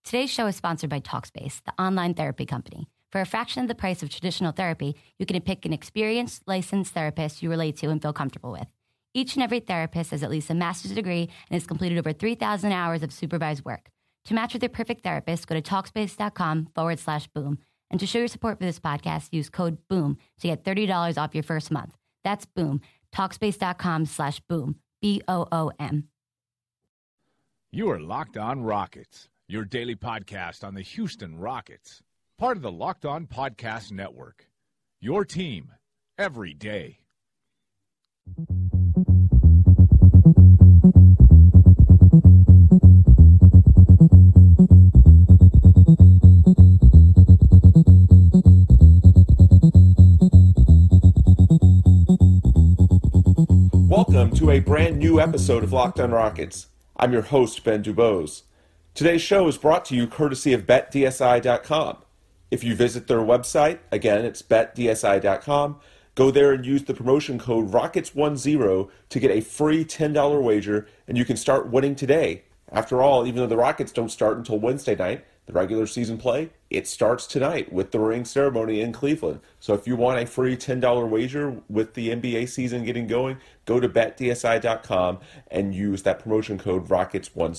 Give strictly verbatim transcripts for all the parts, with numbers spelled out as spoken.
Today's show is sponsored by Talkspace, the online therapy company. For a fraction of the price of traditional therapy, you can pick an experienced, licensed therapist you relate to and feel comfortable with. Each and every therapist has at least a master's degree and has completed over three thousand hours of supervised work. To match with your perfect therapist, go to Talkspace.com forward slash boom. And to show your support for this podcast, use code BOOM to get thirty dollars off your first month. That's BOOM. Talkspace.com slash boom. B O O M. You are Locked On Rockets, your daily podcast on the Houston Rockets. Part of the Locked On Podcast Network. Your team every day. Welcome to a brand new episode of Locked On Rockets. I'm your host, Ben Dubose. Today's show is brought to you courtesy of Bet D S I dot com. If you visit their website, again, it's Bet D S I dot com, go there and use the promotion code Rockets ten to get a free ten dollars wager, and you can start winning today. After all, even though the Rockets don't start until Wednesday night, the regular season play, it starts tonight with the ring ceremony in Cleveland. So if you want a free ten dollars wager with the N B A season getting going, go to Bet D S I dot com and use that promotion code Rockets ten.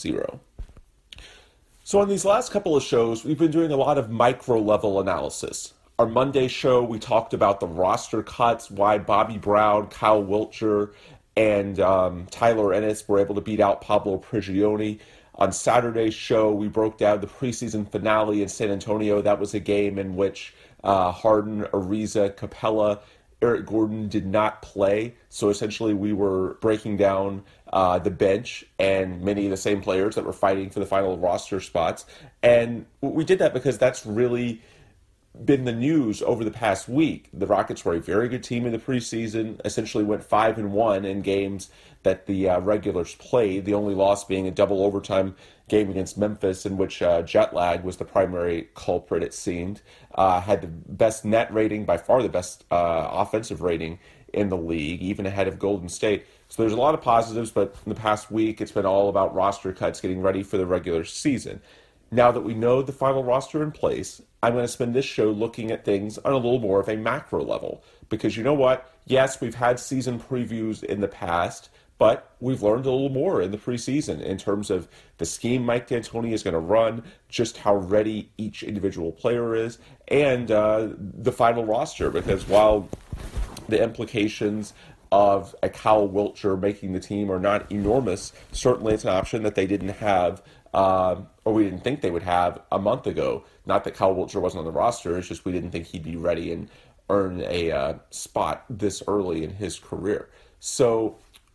So on these last couple of shows, we've been doing a lot of micro-level analysis. Our Monday show, we talked about the roster cuts, why Bobby Brown, Kyle Wiltjer, and um, Tyler Ennis were able to beat out Pablo Prigioni. On Saturday's show, we broke down the preseason finale in San Antonio. That was a game in which uh, Harden, Ariza, Capella, Eric Gordon did not play. So essentially we were breaking down uh, the bench and many of the same players that were fighting for the final roster spots. And we did that because that's really been the news over the past week. The Rockets were a very good team in the preseason, essentially went five and one in games that the uh, regulars played, the only loss being a double overtime game against Memphis in which uh, jet lag was the primary culprit, it seemed. Uh, had the best net rating, by far the best uh, offensive rating in the league, even ahead of Golden State. So there's a lot of positives, but in the past week it's been all about roster cuts, getting ready for the regular season. Now that we know the final roster in place, I'm going to spend this show looking at things on a little more of a macro level. Because you know what? Yes, we've had season previews in the past, but we've learned a little more in the preseason in terms of the scheme Mike D'Antoni is going to run, just how ready each individual player is, and uh, the final roster. Because while the implications of a Kyle Wiltjer making the team are not enormous, certainly it's an option that they didn't have Um, or we didn't think they would have a month ago. Not that Kyle Wiltjer wasn't on the roster, it's just we didn't think he'd be ready and earn a uh, spot this early in his career. So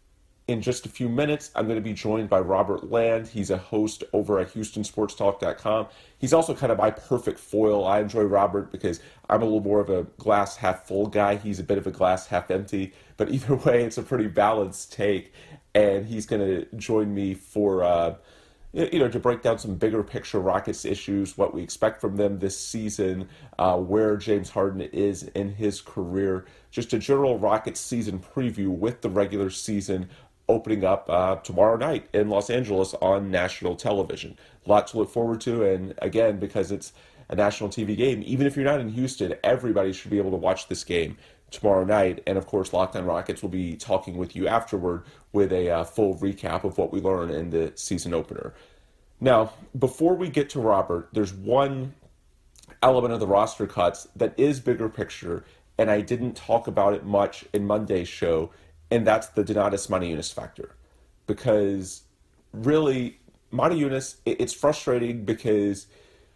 in just a few minutes, I'm going to be joined by Robert Land. He's a host over at Houston Sports Talk dot com. He's also kind of my perfect foil. I enjoy Robert because I'm a little more of a glass half full guy. He's a bit of a glass half empty. But either way, it's a pretty balanced take. And he's going to join me for... Uh, you know, to break down some bigger picture Rockets issues, what we expect from them this season, uh, where James Harden is in his career, just a general Rockets season preview with the regular season opening up uh, tomorrow night in Los Angeles on national television. A lot to look forward to, and again, because it's a national T V game, even if you're not in Houston, everybody should be able to watch this game tomorrow night. And of course, Locked On Rockets will be talking with you afterward with a uh, full recap of what we learned in the season opener. Now, before we get to Robert, there's one element of the roster cuts that is bigger picture, and I didn't talk about it much in Monday's show, and that's the Donatas Motiejunas factor. Because really, Motiejunas, it's frustrating because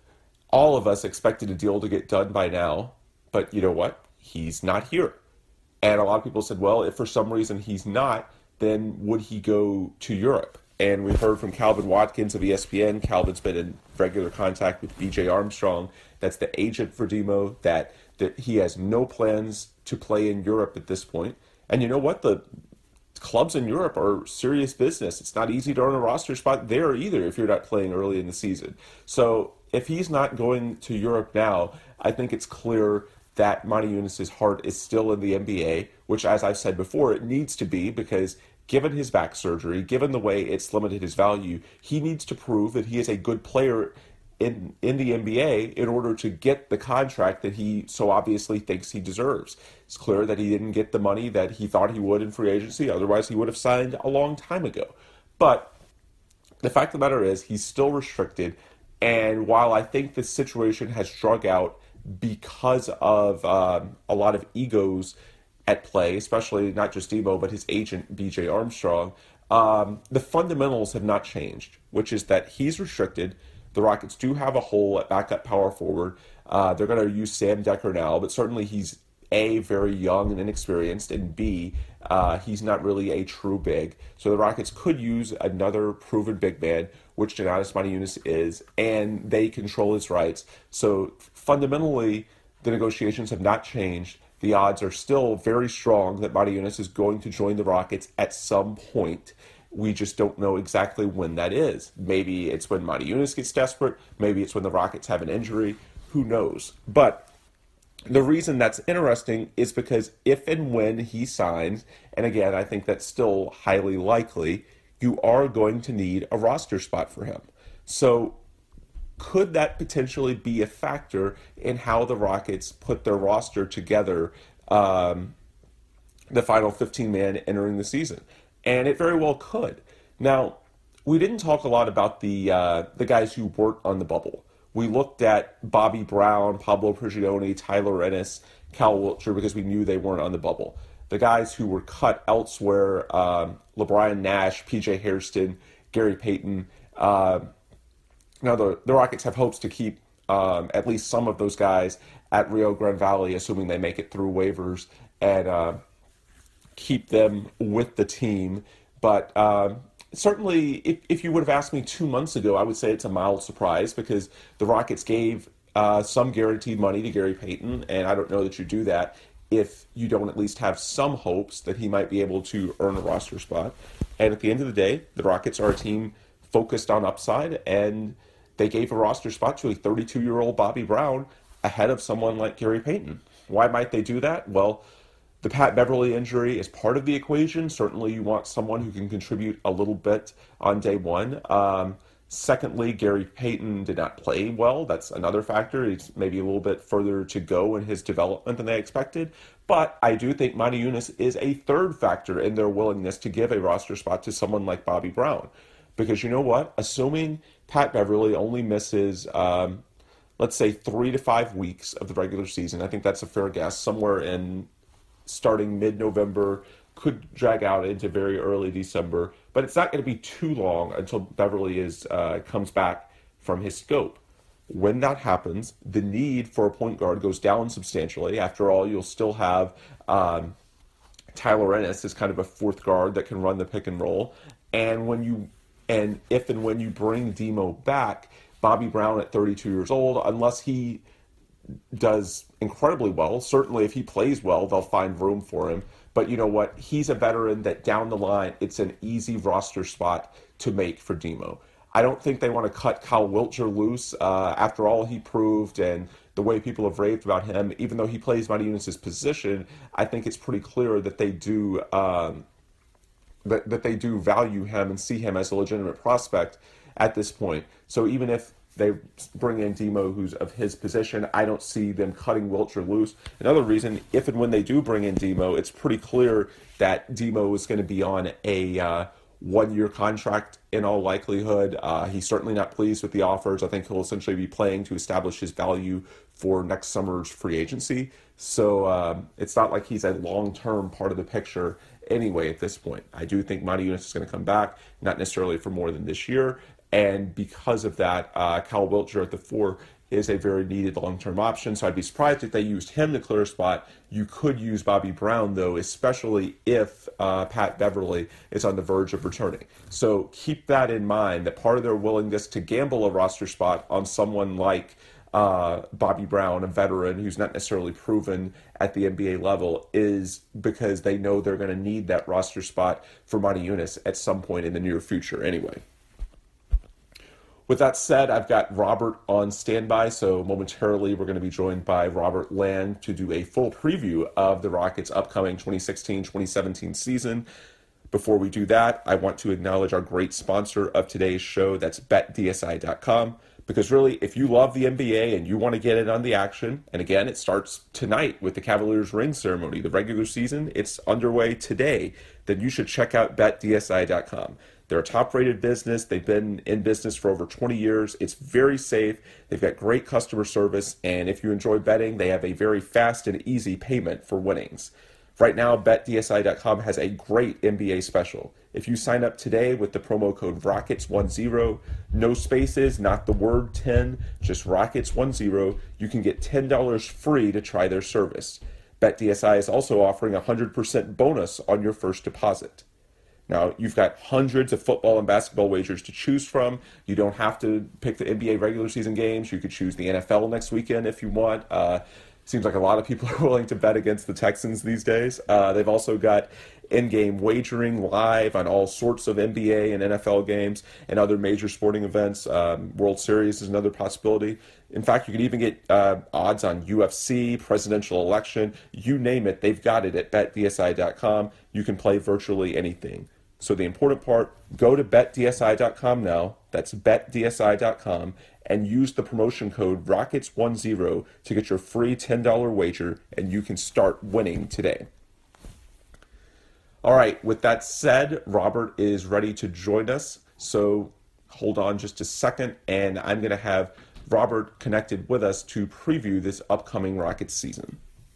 all of us expected a deal to get done by now, but you know what? He's not here. And a lot of people said, well, if for some reason he's not, then would he go to Europe? And we've heard from Calvin Watkins of E S P N. Calvin's been in regular contact with B J Armstrong. That's the agent for Demo, that, that he has no plans to play in Europe at this point. And you know what? The clubs in Europe are serious business. It's not easy to earn a roster spot there either if you're not playing early in the season. So if he's not going to Europe now, I think it's clear that Motiejunas' heart is still in the N B A, which, as I've said before, it needs to be, because given his back surgery, given the way it's limited his value, he needs to prove that he is a good player in, in the N B A in order to get the contract that he so obviously thinks he deserves. It's clear that he didn't get the money that he thought he would in free agency. Otherwise, he would have signed a long time ago. But the fact of the matter is he's still restricted. And while I think this situation has drug out because of um, a lot of egos at play, especially not just Demo, but his agent, B J Armstrong, um, the fundamentals have not changed, which is that he's restricted. The Rockets do have a hole at backup power forward. Uh, they're going to use Sam Dekker now, but certainly he's A, very young and inexperienced, and B, uh, he's not really a true big. So the Rockets could use another proven big man, which Donatas Motiejunas is, and they control his rights. So fundamentally, the negotiations have not changed. The odds are still very strong that Motiejunas is going to join the Rockets at some point. We just don't know exactly when that is. Maybe it's when Motiejunas gets desperate. Maybe it's when the Rockets have an injury. Who knows? But the reason that's interesting is because if and when he signs, and again, I think that's still highly likely, you are going to need a roster spot for him. So could that potentially be a factor in how the Rockets put their roster together, um, the final fifteen man entering the season? And it very well could. Now, we didn't talk a lot about the uh, the guys who weren't on the bubble. We looked at Bobby Brown, Pablo Prigioni, Tyler Ennis, Cal Wiltshire, because we knew they weren't on the bubble. The guys who were cut elsewhere, um, LeBron Nash, P J Hairston, Gary Payton. Uh, now, the, the Rockets have hopes to keep um, at least some of those guys at Rio Grande Valley, assuming they make it through waivers, and uh, keep them with the team. But uh, certainly, if, if you would have asked me two months ago, I would say it's a mild surprise because the Rockets gave uh, some guaranteed money to Gary Payton, and I don't know that you do that if you don't at least have some hopes that he might be able to earn a roster spot. And at the end of the day, the Rockets are a team focused on upside, and they gave a roster spot to a thirty-two-year-old Bobby Brown ahead of someone like Gary Payton. Why might they do that? Well, the Pat Beverly injury is part of the equation. Certainly you want someone who can contribute a little bit on day one. Um, secondly, Gary Payton did not play well. That's another factor. He's maybe a little bit further to go in his development than they expected. But I do think Motiejunas is a third factor in their willingness to give a roster spot to someone like Bobby Brown. Because you know what? Assuming Pat Beverly only misses, um, let's say, three to five weeks of the regular season, I think that's a fair guess, somewhere in starting mid-November, could drag out into very early December, but it's not going to be too long until Beverly is uh, comes back from his scope. When that happens, the need for a point guard goes down substantially. After all, you'll still have um, Tyler Ennis as kind of a fourth guard that can run the pick and roll, and when you and if and when you bring Demo back, Bobby Brown at thirty-two years old, unless he does incredibly well. Certainly, if he plays well, they'll find room for him. But you know what? He's a veteran that down the line, it's an easy roster spot to make for Demo. I don't think they want to cut Cal Wiltshire loose. Uh, after all he proved and the way people have raved about him, even though he plays Motiejunas' position, I think it's pretty clear that they do um, that, that they do value him and see him as a legitimate prospect at this point. So even if they bring in Demo, who's of his position, I don't see them cutting Wiltshire loose. Another reason, if and when they do bring in Demo, it's pretty clear that Demo is going to be on a uh, one-year contract in all likelihood. Uh, he's certainly not pleased with the offers. I think he'll essentially be playing to establish his value for next summer's free agency. So um, it's not like he's a long-term part of the picture anyway at this point. I do think Motiejunas is going to come back, not necessarily for more than this year. And because of that, uh, Cal Wiltshire at the four is a very needed long-term option. So I'd be surprised if they used him to clear a spot. You could use Bobby Brown, though, especially if uh, Pat Beverly is on the verge of returning. So keep that in mind, that part of their willingness to gamble a roster spot on someone like uh, Bobby Brown, a veteran who's not necessarily proven at the N B A level, is because they know they're going to need that roster spot for Motiejunas at some point in the near future anyway. With that said, I've got Robert on standby, so momentarily we're going to be joined by Robert Land to do a full preview of the Rockets' upcoming twenty sixteen twenty seventeen season. Before we do that, I want to acknowledge our great sponsor of today's show. That's bet D S I dot com. Because really, if you love the N B A and you want to get in on the action, and again, it starts tonight with the Cavaliers ring ceremony, the regular season, it's underway today, then you should check out bet D S I dot com. They're a top-rated business. They've been in business for over twenty years. It's very safe. They've got great customer service, and if you enjoy betting, they have a very fast and easy payment for winnings. Right now, bet D S I dot com has a great N B A special. If you sign up today with the promo code Rockets ten, no spaces, not the word ten, just Rockets ten, you can get ten dollars free to try their service. BetDSI is also offering a one hundred percent bonus on your first deposit. Now, you've got hundreds of football and basketball wagers to choose from. You don't have to pick the N B A regular season games. You could choose the N F L next weekend if you want. Uh, Seems like a lot of people are willing to bet against the Texans these days. Uh, they've also got in-game wagering live on all sorts of N B A and N F L games and other major sporting events. Um, World Series is another possibility. In fact, you can even get uh, odds on U F C, presidential election, you name it, they've got it at bet D S I dot com. You can play virtually anything. So the important part, go to bet D S I dot com now. That's bet D S I dot com. And use the promotion code Rockets ten to get your free ten dollars wager, and you can start winning today. All right, with that said, Robert is ready to join us. So hold on just a second, and I'm going to have Robert connected with us to preview this upcoming Rockets season.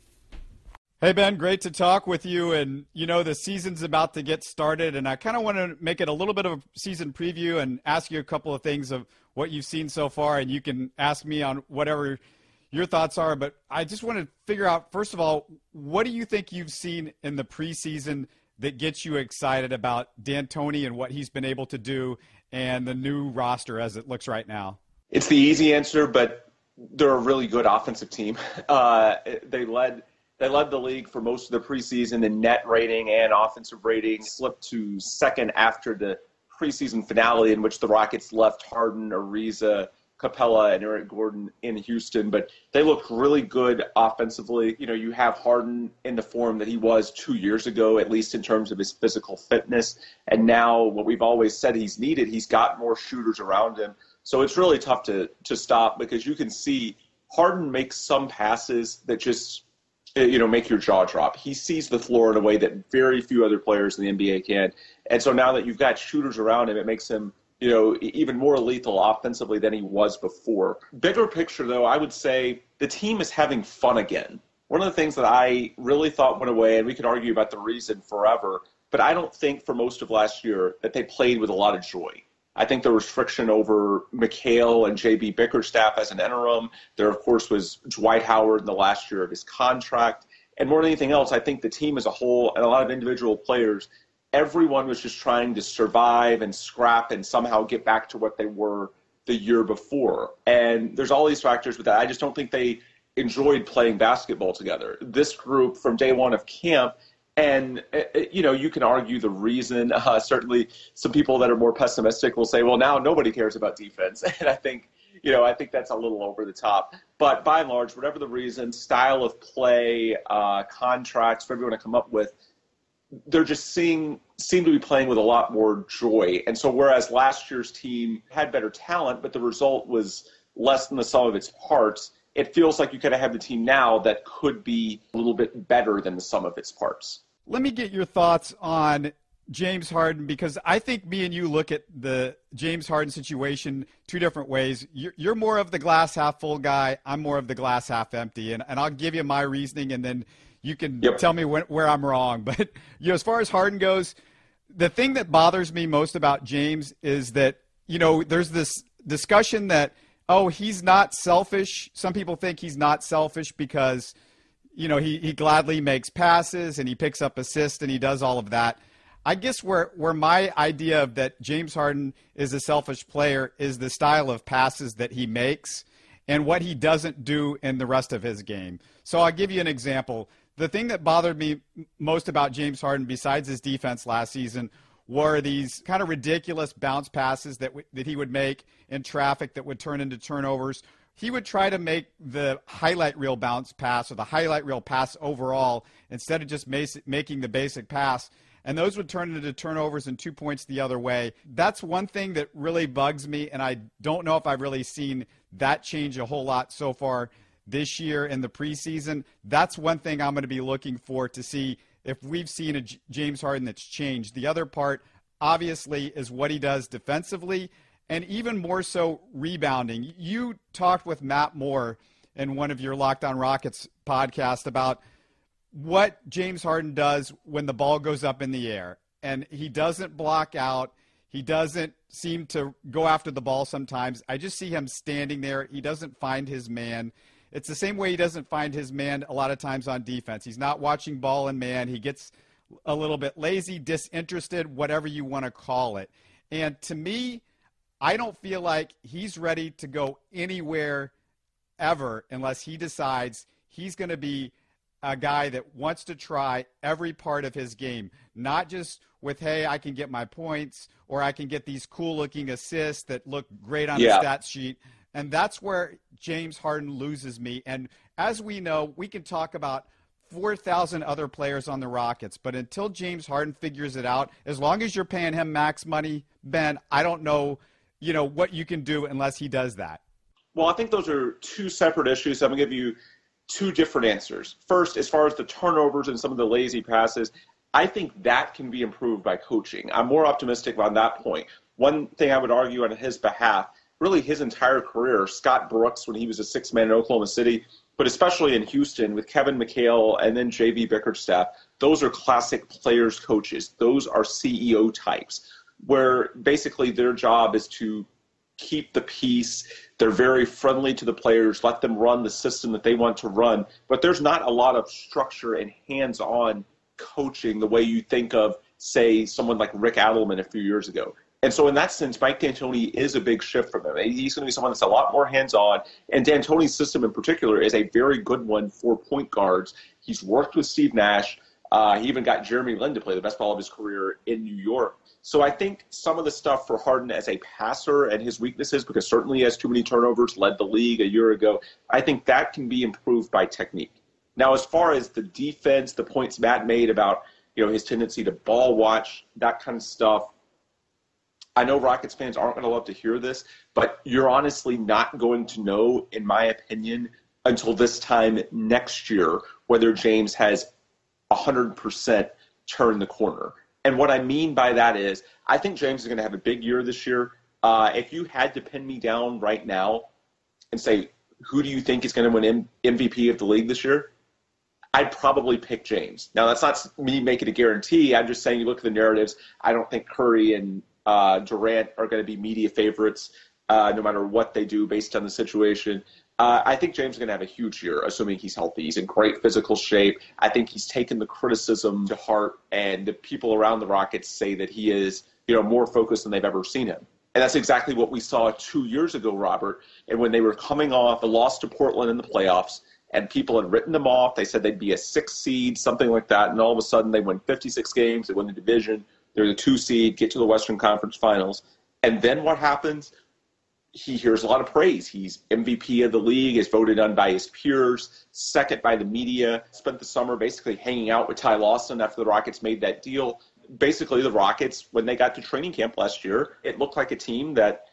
Hey, Ben, great to talk with you. And, you know, the season's about to get started, and I kind of want to make it a little bit of a season preview and ask you a couple of things of what you've seen so far, and you can ask me on whatever your thoughts are. But I just want to figure out, first of all, what do you think you've seen in the preseason that gets you excited about D'Antoni and what he's been able to do and the new roster as it looks right now? It's the easy answer, but they're a really good offensive team. Uh, they led they led the league for most of the preseason in net rating and offensive rating, slipped to second after the preseason finale in which the Rockets left Harden, Ariza, Capella, and Eric Gordon in Houston, but they looked really good offensively. You know, you have Harden in the form that he was two years ago, at least in terms of his physical fitness, and now what we've always said he's needed, he's got more shooters around him. So it's really tough to to stop because you can see Harden makes some passes that just, you know, make your jaw drop. He sees the floor in a way that very few other players in the N B A can. And so now that you've got shooters around him, it makes him, you know, even more lethal offensively than he was before. Bigger picture, though, I would say the team is having fun again. One of the things that I really thought went away, and we could argue about the reason forever, but I don't think for most of last year that they played with a lot of joy. I think there was friction over Mikal and J B Bickerstaff as an interim. There, of course, was Dwight Howard in the last year of his contract. And more than anything else, I think the team as a whole and a lot of individual players, everyone was just trying to survive and scrap and somehow get back to what they were the year before. And there's all these factors with that. I just don't think they enjoyed playing basketball together. This group from day one of camp, and, you know, you can argue the reason. Uh, certainly some people that are more pessimistic will say, well, now nobody cares about defense. And I think, you know, I think that's a little over the top. But by and large, whatever the reason, style of play, uh, contracts, whatever you want to come up with, they're just seeing seem to be playing with a lot more joy. And so whereas last year's team had better talent, but the result was less than the sum of its parts, it feels like you kind of have the team now that could be a little bit better than the sum of its parts. Let me get your thoughts on James Harden, because I think me and you look at the James Harden situation two different ways. You're, you're more of the glass half full guy. I'm more of the glass half empty. And, and I'll give you my reasoning, and then you can yep. tell me when, where I'm wrong. But, you know, as far as Harden goes, the thing that bothers me most about James is that, you know, there's this discussion that, oh, he's not selfish. Some people think he's not selfish because, you know, he, he gladly makes passes and he picks up assists and he does all of that. I guess where, where my idea of that James Harden is a selfish player is the style of passes that he makes and what he doesn't do in the rest of his game. So I'll give you an example. The thing that bothered me most about James Harden, besides his defense last season, were these kind of ridiculous bounce passes that w- that he would make in traffic that would turn into turnovers. He would try to make the highlight reel bounce pass or the highlight reel pass overall instead of just mas- making the basic pass. and those would turn into turnovers and two points the other way. That's one thing that really bugs me, and I don't know if I've really seen that change a whole lot so far this year in the preseason. That's one thing I'm going to be looking for to see if we've seen a J- James Harden that's changed. The other part, obviously, is what he does defensively, and even more so rebounding. You talked with Matt Moore in one of your Locked On Rockets podcasts about what James Harden does when the ball goes up in the air. And he doesn't block out. He doesn't seem to go after the ball sometimes. I just see him standing there. He doesn't find his man. It's the same way he doesn't find his man a lot of times on defense. He's not watching ball and man. He gets a little bit lazy, disinterested, whatever you want to call it. And to me, I don't feel like he's ready to go anywhere ever unless he decides he's going to be a guy that wants to try every part of his game, not just with, hey, I can get my points or I can get these cool-looking assists that look great on yeah. the stat sheet. And that's where James Harden loses me. And as we know, we can talk about four thousand other players on the Rockets, but until James Harden figures it out, as long as you're paying him max money, Ben, I don't know, you know, what you can do unless he does that. Well, I think those are two separate issues. I'm going to give you two different answers. First, as far as the turnovers and some of the lazy passes, I think that can be improved by coaching. I'm more optimistic on that point. One thing I would argue on his behalf, really his entire career, Scott Brooks when he was a sixth man in Oklahoma City, but especially in Houston with Kevin McHale and then J V Bickerstaff, those are classic players coaches. Those are C E O types where basically their job is to keep the peace. They're very friendly to the players, let them run the system that they want to run. But there's not a lot of structure and hands-on coaching the way you think of, say, someone like Rick Adelman a few years ago. And so in that sense, Mike D'Antoni is a big shift from him. He's going to be someone that's a lot more hands-on. And D'Antoni's system in particular is a very good one for point guards. He's worked with Steve Nash. Uh, he even got Jeremy Lin to play the best ball of his career in New York. So I think some of the stuff for Harden as a passer and his weaknesses, because certainly he has too many turnovers, led the league a year ago, I think that can be improved by technique. Now, as far as the defense, the points Matt made about, you know, his tendency to ball watch, that kind of stuff, I know Rockets fans aren't going to love to hear this, but you're honestly not going to know, in my opinion, until this time next year whether James has one hundred percent turned the corner. And what I mean by that is I think James is going to have a big year this year. Uh, if you had to pin me down right now and say, who do you think is going to win M V P of the league this year? I'd probably pick James. Now, that's not me making a guarantee. I'm just saying you look at the narratives. I don't think Curry and uh, Durant are going to be media favorites uh, no matter what they do based on the situation. Uh, I think James is going to have a huge year, assuming he's healthy. He's in great physical shape. I think he's taken the criticism to heart, and the people around the Rockets say that he is, you know, more focused than they've ever seen him. And that's exactly what we saw two years ago, Robert, and when they were coming off the loss to Portland in the playoffs, and people had written them off. They said they'd be a six seed, something like that, and all of a sudden they win fifty-six games, they win the division, they're the two seed, get to the Western Conference Finals. And then what happens? He hears a lot of praise. He's M V P of the league, is voted on by his peers, second by the media, spent the summer basically hanging out with Ty Lawson after the Rockets made that deal. Basically, the Rockets, when they got to training camp last year, it looked like a team that,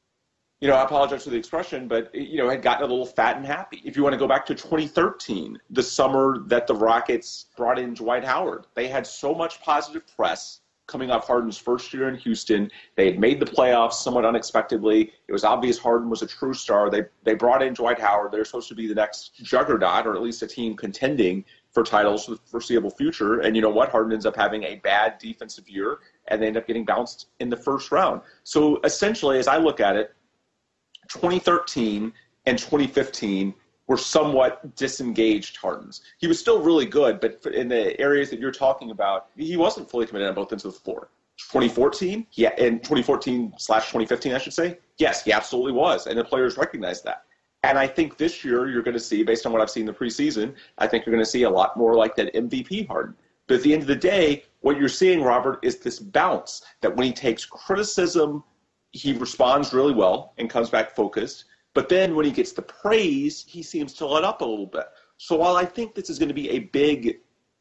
you know, I apologize for the expression, but, you know, had gotten a little fat and happy. If you want to go back to twenty thirteen, the summer that the Rockets brought in Dwight Howard, they had so much positive press coming off Harden's first year in Houston. They had made the playoffs somewhat unexpectedly. It was obvious Harden was a true star. They they brought in Dwight Howard. They're supposed to be the next juggernaut, or at least a team contending for titles for the foreseeable future. And you know what? Harden ends up having a bad defensive year, and they end up getting bounced in the first round. So essentially, as I look at it, twenty thirteen and twenty fifteen were somewhat disengaged Hardens. He was still really good, but in the areas that you're talking about, he wasn't fully committed on both ends of the floor. twenty fourteen, yeah, and twenty fourteen slash twenty fifteen, I should say, yes, he absolutely was, and the players recognized that. And I think this year you're going to see, based on what I've seen in the preseason, I think you're going to see a lot more like that M V P Harden. But at the end of the day, what you're seeing, Robert, is this bounce that when he takes criticism, he responds really well and comes back focused. But then when he gets the praise, he seems to let up a little bit. So while I think this is going to be a big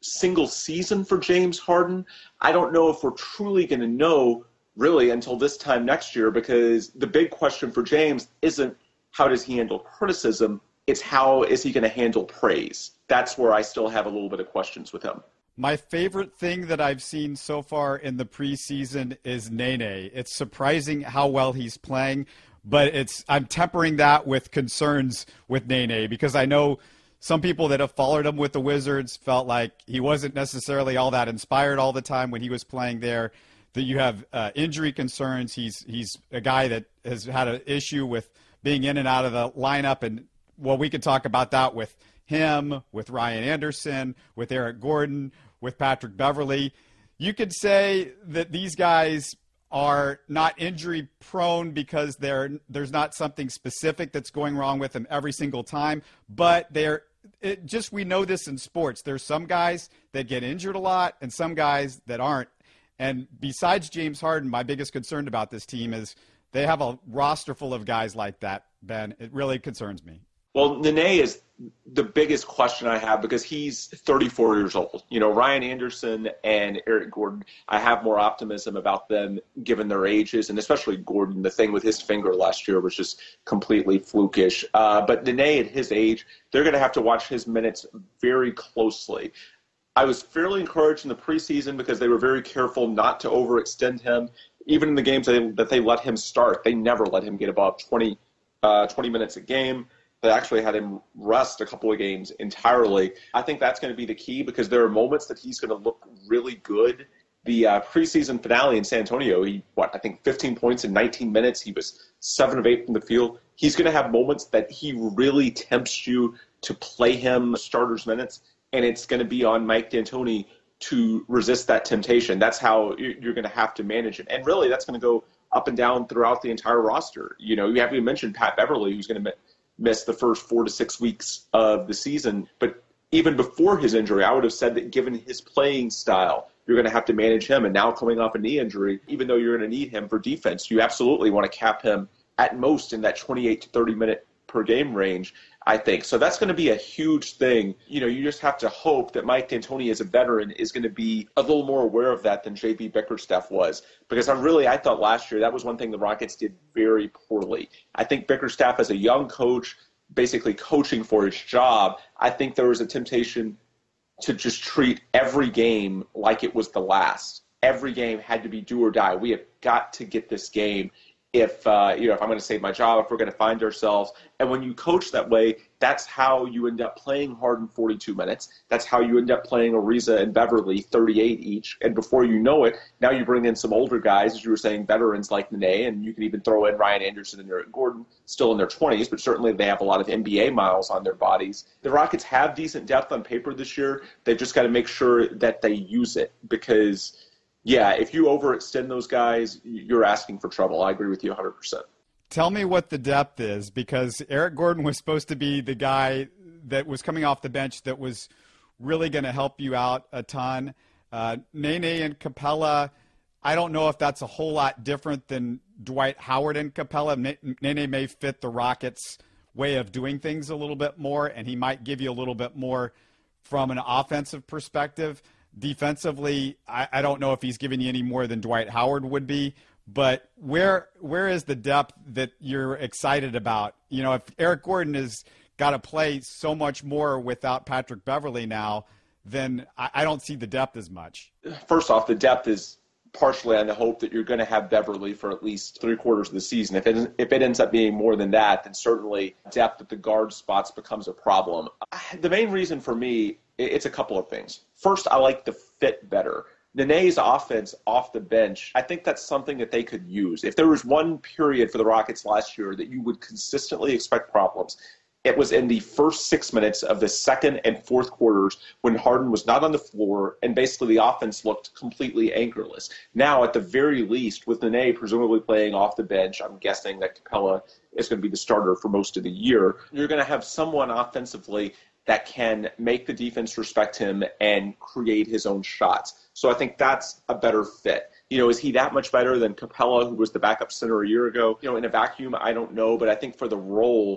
single season for James Harden. I don't know if we're truly going to know really until this time next year, because the big question for James isn't how does he handle criticism, it's how is he going to handle praise. That's where I still have a little bit of questions with him. My favorite thing that I've seen so far in the preseason is Nene. It's surprising how well he's playing, but it's I'm tempering that with concerns with Nene, because I know some people that have followed him with the Wizards felt like he wasn't necessarily all that inspired all the time when he was playing there, that you have uh, injury concerns. He's he's a guy that has had an issue with being in and out of the lineup, and well, we could talk about that with him, with Ryan Anderson, with Eric Gordon, with Patrick Beverley. You could say that these guys are not injury prone because they're, there's not something specific that's going wrong with them every single time, but they're it just, we know this in sports. There's some guys that get injured a lot and some guys that aren't. And besides James Harden, my biggest concern about this team is they have a roster full of guys like that, Ben. It really concerns me. Well, Nene is the biggest question I have because he's thirty-four years old. You know, Ryan Anderson and Eric Gordon, I have more optimism about them given their ages, and especially Gordon. The thing with his finger last year was just completely flukish. Uh, but Nene at his age, they're going to have to watch his minutes very closely. I was fairly encouraged in the preseason because they were very careful not to overextend him. Even in the games that they, that they let him start, they never let him get above twenty, uh, twenty minutes a game. They actually had him rest a couple of games entirely. I think that's going to be the key because there are moments that he's going to look really good. The uh, preseason finale in San Antonio, he, what, I think fifteen points in nineteen minutes. He was seven of eight from the field. He's going to have moments that he really tempts you to play him starters minutes, and it's going to be on Mike D'Antoni to resist that temptation. That's how you're going to have to manage it. And really, that's going to go up and down throughout the entire roster. You know, you haven't even mentioned Pat Beverley, who's going to miss the first four to six weeks of the season. But even before his injury, I would have said that given his playing style, you're going to have to manage him. And now coming off a knee injury, even though you're going to need him for defense, you absolutely want to cap him at most in that twenty-eight to thirty minute per game range, I think. So that's going to be a huge thing. You know, you just have to hope that Mike D'Antoni as a veteran is going to be a little more aware of that than J B Bickerstaff was. Because I really, I thought last year that was one thing the Rockets did very poorly. I think Bickerstaff as a young coach, basically coaching for his job, I think there was a temptation to just treat every game like it was the last. Every game had to be do or die. We have got to get this game. If, uh, you know, if I'm going to save my job, if we're going to find ourselves. And when you coach that way, that's how you end up playing Harden forty-two minutes. That's how you end up playing Ariza and Beverley thirty-eight each. And before you know it, now you bring in some older guys, as you were saying, veterans like Nene, and you can even throw in Ryan Anderson and Eric Gordon, still in their twenties, but certainly they have a lot of N B A miles on their bodies. The Rockets have decent depth on paper this year. They've just got to make sure that they use it because – yeah, if you overextend those guys, you're asking for trouble. I agree with you one hundred percent. Tell me what the depth is, because Eric Gordon was supposed to be the guy that was coming off the bench that was really going to help you out a ton. Uh, Nene and Capella, I don't know if that's a whole lot different than Dwight Howard and Capella. Nene may fit the Rockets' way of doing things a little bit more, and he might give you a little bit more from an offensive perspective. Defensively, I, I don't know if he's giving you any more than Dwight Howard would be, but where where is the depth that you're excited about? You know, if Eric Gordon has got to play so much more without Patrick Beverley now, then I, I don't see the depth as much. First off, the depth is partially on the hope that you're going to have Beverley for at least three quarters of the season. If it, if it ends up being more than that, then certainly depth at the guard spots becomes a problem. The main reason for me, it's a couple of things. First, I like the fit better. Nene's offense off the bench, I think that's something that they could use. If there was one period for the Rockets last year that you would consistently expect problems, it was in the first six minutes of the second and fourth quarters when Harden was not on the floor and basically the offense looked completely anchorless. Now, at the very least, with Nene presumably playing off the bench, I'm guessing that Capella is going to be the starter for most of the year, you're going to have someone offensively that can make the defense respect him and create his own shots. So I think that's a better fit. You know, is he that much better than Capella, who was the backup center a year ago? You know, in a vacuum, I don't know, but I think for the role,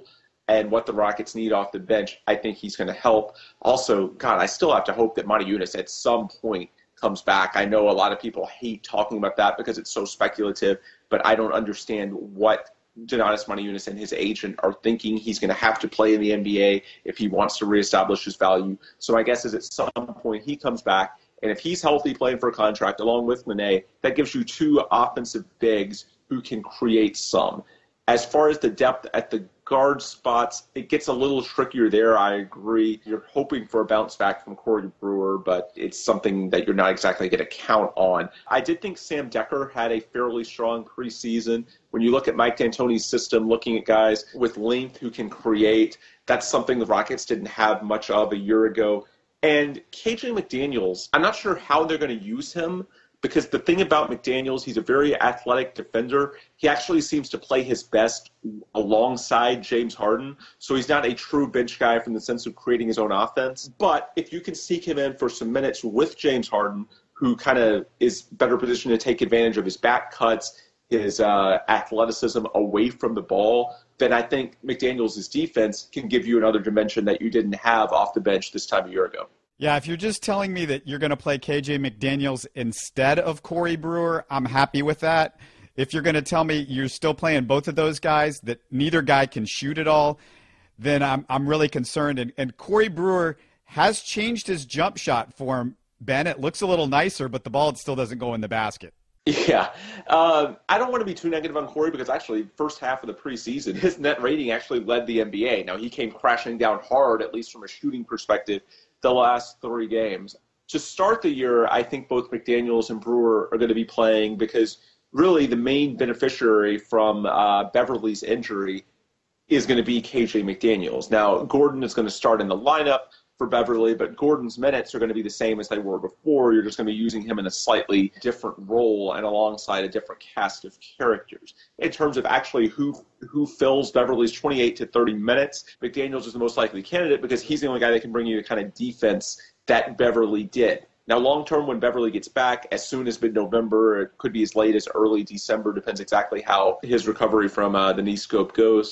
and what the Rockets need off the bench, I think he's going to help. Also, God, I still have to hope that Motiejunas at some point comes back. I know a lot of people hate talking about that because it's so speculative, but I don't understand what Donatas Motiejunas and his agent are thinking. He's going to have to play in the N B A if he wants to reestablish his value. So my guess is at some point he comes back, and if he's healthy playing for a contract along with Nene, that gives you two offensive bigs who can create some. As far as the depth at the guard spots, it gets a little trickier there, I agree. You're hoping for a bounce back from Corey Brewer, but it's something that you're not exactly going to count on. I did think Sam Dekker had a fairly strong preseason. When you look at Mike D'Antoni's system, looking at guys with length who can create, that's something the Rockets didn't have much of a year ago. And K J McDaniels, I'm not sure how they're going to use him, because the thing about McDaniels, he's a very athletic defender. He actually seems to play his best alongside James Harden. So he's not a true bench guy from the sense of creating his own offense. But if you can sneak him in for some minutes with James Harden, who kind of is better positioned to take advantage of his back cuts, his uh, athleticism away from the ball, then I think McDaniels' defense can give you another dimension that you didn't have off the bench this time a year ago. Yeah, if you're just telling me that you're going to play K J McDaniels instead of Corey Brewer, I'm happy with that. If you're going to tell me you're still playing both of those guys, that neither guy can shoot at all, then I'm I'm really concerned. And, and Corey Brewer has changed his jump shot for him, Ben. It looks a little nicer, but the ball still doesn't go in the basket. Yeah. Uh, I don't want to be too negative on Corey because actually first half of the preseason, his net rating actually led the N B A. Now, he came crashing down hard, at least from a shooting perspective, the last three games. To start the year, I think both McDaniels and Brewer are going to be playing because really the main beneficiary from uh, Beverley's injury is going to be K J McDaniels. Now, Gordon is going to start in the lineup for Beverley, but Gordon's minutes are going to be the same as they were before. You're just going to be using him in a slightly different role and alongside a different cast of characters. In terms of actually who who fills Beverley's twenty-eight to thirty minutes, McDaniels is the most likely candidate because he's the only guy that can bring you the kind of defense that Beverley did. Now, long-term, when Beverley gets back, as soon as mid-November, it could be as late as early December, depends exactly how his recovery from uh, the knee scope goes.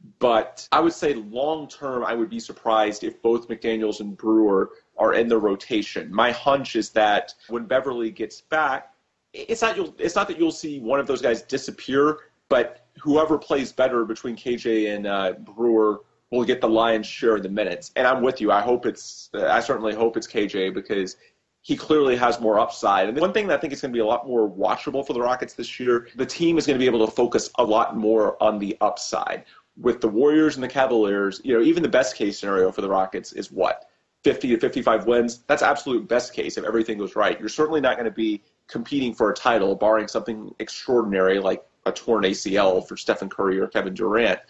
But I would say long-term, I would be surprised if both McDaniels and Brewer are in the rotation. My hunch is that when Beverley gets back, it's not you'll, it's not that you'll see one of those guys disappear, but whoever plays better between K J and uh, Brewer will get the lion's share of the minutes. And I'm with you. I hope it's I certainly hope it's K J because he clearly has more upside. And one thing that I think is going to be a lot more watchable for the Rockets this year, the team is going to be able to focus a lot more on the upside. With the Warriors and the Cavaliers, you know, even the best case scenario for the Rockets is what? fifty to fifty-five wins? That's absolute best case if everything goes right. You're certainly not going to be competing for a title, barring something extraordinary like a torn A C L for Stephen Curry or Kevin Durant.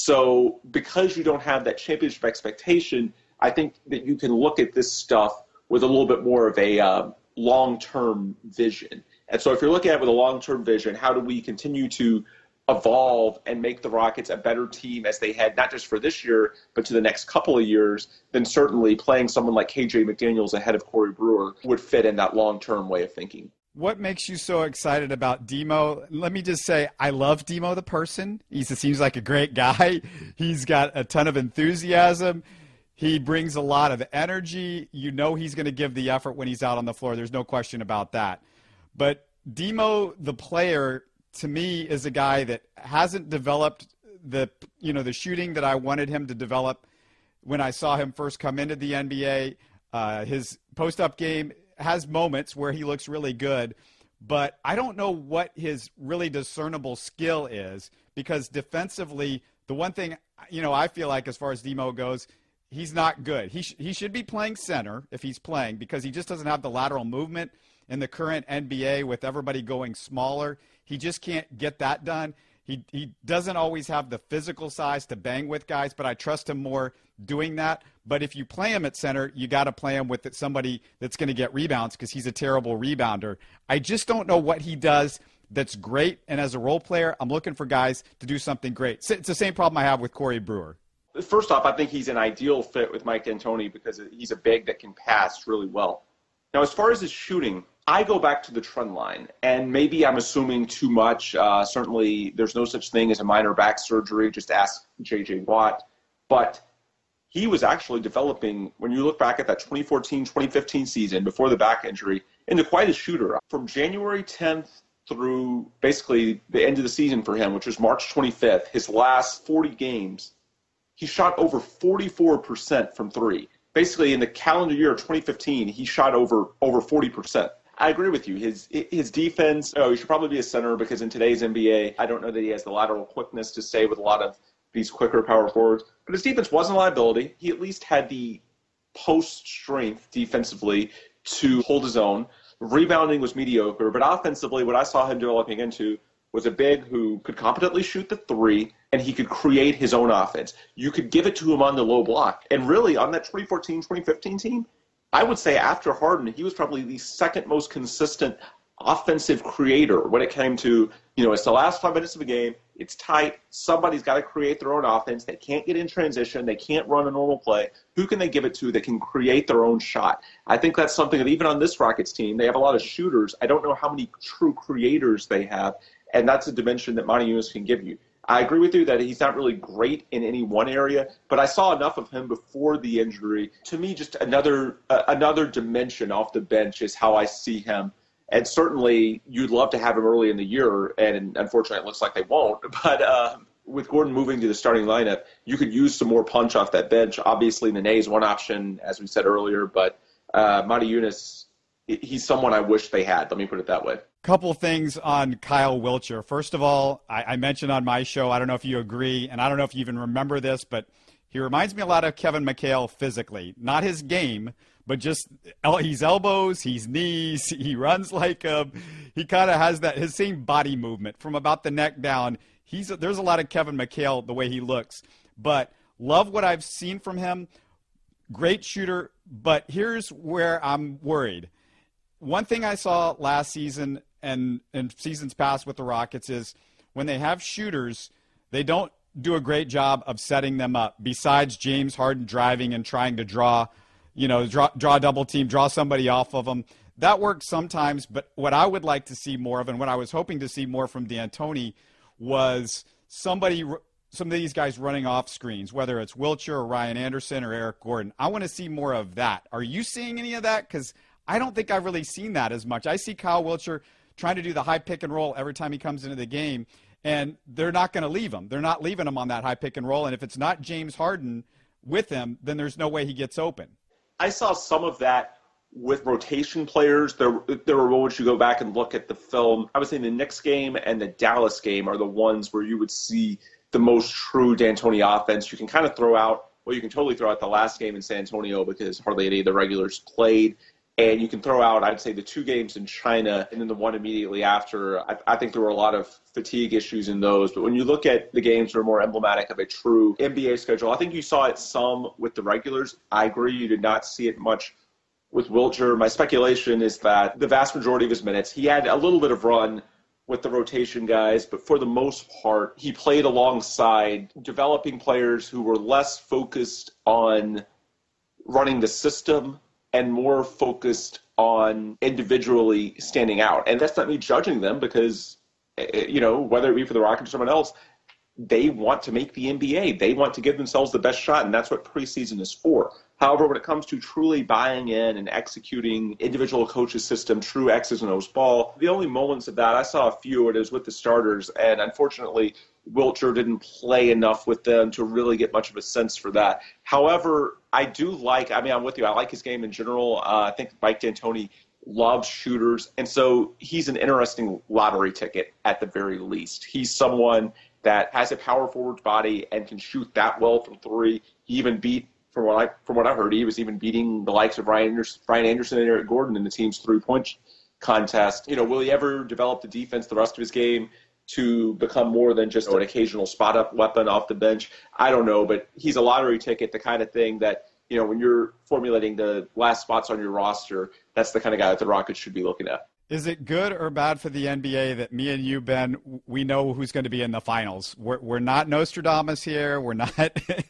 So because you don't have that championship expectation, I think that you can look at this stuff with a little bit more of a uh, long-term vision. And so if you're looking at it with a long-term vision, how do we continue to evolve and make the Rockets a better team as they head not just for this year, but to the next couple of years, then certainly playing someone like K J McDaniels ahead of Corey Brewer would fit in that long-term way of thinking. What makes you so excited about Demo? Let me just say, I love Demo the person. He seems like a great guy. He's got a ton of enthusiasm. He brings a lot of energy. You know he's going to give the effort when he's out on the floor. There's no question about that. But Demo, the player, to me, is a guy that hasn't developed the, you know, the shooting that I wanted him to develop when I saw him first come into the N B A. Uh, his post-up game has moments where he looks really good, but I don't know what his really discernible skill is because defensively, the one thing, you know, I feel like as far as Demo goes, he's not good. He, sh- he should be playing center if he's playing because he just doesn't have the lateral movement in the current N B A with everybody going smaller. He just can't get that done. He he doesn't always have the physical size to bang with guys, but I trust him more doing that. But if you play him at center, you got to play him with somebody that's going to get rebounds because he's a terrible rebounder. I just don't know what he does that's great. And as a role player, I'm looking for guys to do something great. It's the same problem I have with Corey Brewer. First off, I think he's an ideal fit with Mike D'Antoni because he's a big that can pass really well. Now, as far as his shooting, I go back to the trend line, and maybe I'm assuming too much. Uh, certainly, there's no such thing as a minor back surgery. Just ask J J Watt. but he was actually developing, when you look back at that twenty fourteen twenty fifteen season before the back injury, into quite a shooter. From January tenth through basically the end of the season for him, which was March twenty-fifth, his last forty games, he shot over forty-four percent from three. Basically, in the calendar year of twenty fifteen, he shot over over forty percent. I agree with you. His his defense, oh, he should probably be a center because in today's N B A, I don't know that he has the lateral quickness to stay with a lot of these quicker power forwards. But his defense wasn't a liability. He at least had the post strength defensively to hold his own. Rebounding was mediocre, but offensively, what I saw him developing into was a big who could competently shoot the three, and he could create his own offense. You could give it to him on the low block. And really, on that twenty fourteen twenty fifteen team, I would say after Harden, he was probably the second most consistent offensive creator when it came to, you know, it's the last five minutes of a game, it's tight, somebody's got to create their own offense, they can't get in transition, they can't run a normal play. Who can they give it to that can create their own shot? I think that's something that even on this Rockets team, they have a lot of shooters. I don't know how many true creators they have, and that's a dimension that Monty Unis can give you. I agree with you that he's not really great in any one area, but I saw enough of him before the injury. To me, just another uh, another dimension off the bench is how I see him. And certainly, you'd love to have him early in the year, and unfortunately, it looks like they won't. But uh, with Gordon moving to the starting lineup, you could use some more punch off that bench. Obviously, Nene is one option, as we said earlier, but uh, Monty Unis, he's someone I wish they had. Let me put it that way. Couple things on Kyle Wiltjer. First of all, I, I mentioned on my show, I don't know if you agree, and I don't know if you even remember this, but he reminds me a lot of Kevin McHale physically. Not his game, but just he's elbows, he's knees, he runs like a, he kind of has that his same body movement from about the neck down. He's there's a lot of Kevin McHale the way he looks, but love what I've seen from him. Great shooter, but here's where I'm worried. One thing I saw last season and in seasons past with the Rockets is when they have shooters, they don't do a great job of setting them up. Besides James Harden driving and trying to draw, you know, draw, draw a double team, draw somebody off of them. That works sometimes, but what I would like to see more of, and what I was hoping to see more from D'Antoni, was somebody, some of these guys running off screens, whether it's Wiltjer or Ryan Anderson or Eric Gordon. I want to see more of that. Are you seeing any of that? Because I don't think I've really seen that as much. I see Kyle Wiltjer trying to do the high pick and roll every time he comes into the game, and they're not going to leave him. They're not leaving him on that high pick and roll, and if it's not James Harden with him, then there's no way he gets open. I saw some of that with rotation players. There, there were moments you go back and look at the film. I would say the Knicks game and the Dallas game are the ones where you would see the most true D'Antoni offense. You can kind of throw out, well, you can totally throw out the last game in San Antonio because hardly any of the regulars played. And you can throw out, I'd say, the two games in China and then the one immediately after. I, I think there were a lot of fatigue issues in those. But when you look at the games that are more emblematic of a true N B A schedule, I think you saw it some with the regulars. I agree you did not see it much with Wiltjer. My speculation is that the vast majority of his minutes, he had a little bit of run with the rotation guys, but for the most part, he played alongside developing players who were less focused on running the system and more focused on individually standing out. And that's not me judging them because, you know, whether it be for the Rockets or someone else, they want to make the N B A. They want to give themselves the best shot, and that's what preseason is for. However, when it comes to truly buying in and executing individual coaches' system, true X's and O's ball, the only moments of that, I saw a few, it was with the starters, and unfortunately, Wiltjer didn't play enough with them to really get much of a sense for that. However, I do like, I mean, I'm with you, I like his game in general. Uh, I think Mike D'Antoni loves shooters, and so he's an interesting lottery ticket at the very least. He's someone that has a power forward body and can shoot that well from three. He even beat, from what I from what I heard, he was even beating the likes of Ryan Anderson, Ryan Anderson and Eric Gordon in the team's three-point contest. You know, will he ever develop the defense the rest of his game to become more than just an occasional spot-up weapon off the bench? I don't know, but he's a lottery ticket, the kind of thing that, you know, when you're formulating the last spots on your roster, that's the kind of guy that the Rockets should be looking at. Is it good or bad for the N B A that me and you, Ben, we know who's going to be in the finals? We're we're not Nostradamus here. We're not.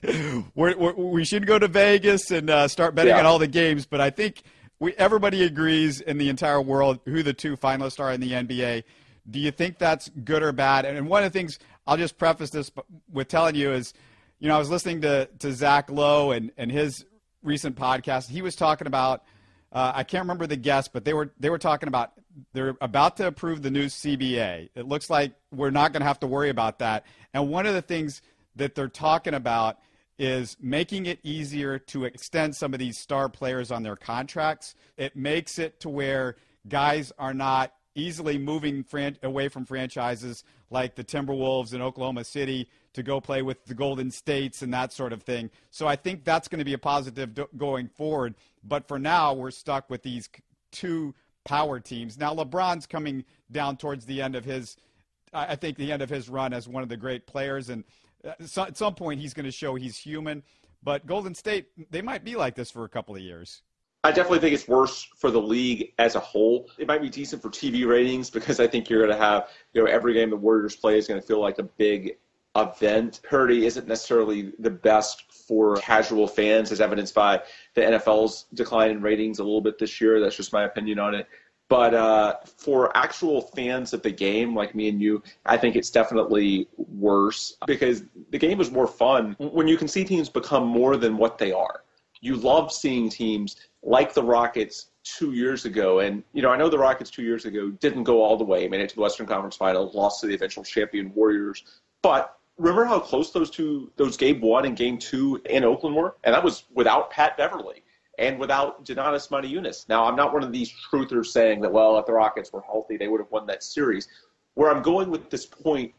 we're, we're, we should go to Vegas and uh, start betting yeah. on all the games. But I think we everybody agrees in the entire world who the two finalists are in the N B A. Do you think that's good or bad? And one of the things I'll just preface this with telling you is, you know, I was listening to, to Zach Lowe and, and his recent podcast. He was talking about, uh, I can't remember the guest, but they were they were talking about they're about to approve the new C B A. It looks like we're not going to have to worry about that. And one of the things that they're talking about is making it easier to extend some of these star players on their contracts. It makes it to where guys are not easily moving fran- away from franchises like the Timberwolves in Oklahoma City to go play with the Golden States and that sort of thing. So I think that's going to be a positive do- going forward. But for now, we're stuck with these two power teams. Now, LeBron's coming down towards the end of his, I think, the end of his run as one of the great players. And so at some point, he's going to show he's human. But Golden State, they might be like this for a couple of years. I definitely think it's worse for the league as a whole. It might be decent for T V ratings because I think you're going to have, you know, every game the Warriors play is going to feel like a big event. Parity isn't necessarily the best for casual fans, as evidenced by the N F L's decline in ratings a little bit this year. That's just my opinion on it. But uh, for actual fans of the game, like me and you, I think it's definitely worse because the game is more fun when you can see teams become more than what they are. You love seeing teams like the Rockets two years ago. And, you know, I know the Rockets two years ago didn't go all the way, made it to the Western Conference Final, lost to the eventual champion Warriors. But remember how close those two, those game one and game two in Oakland were? And that was without Pat Beverly and without Donatas Motiejunas. Now, I'm not one of these truthers saying that, well, if the Rockets were healthy, they would have won that series. Where I'm going with this point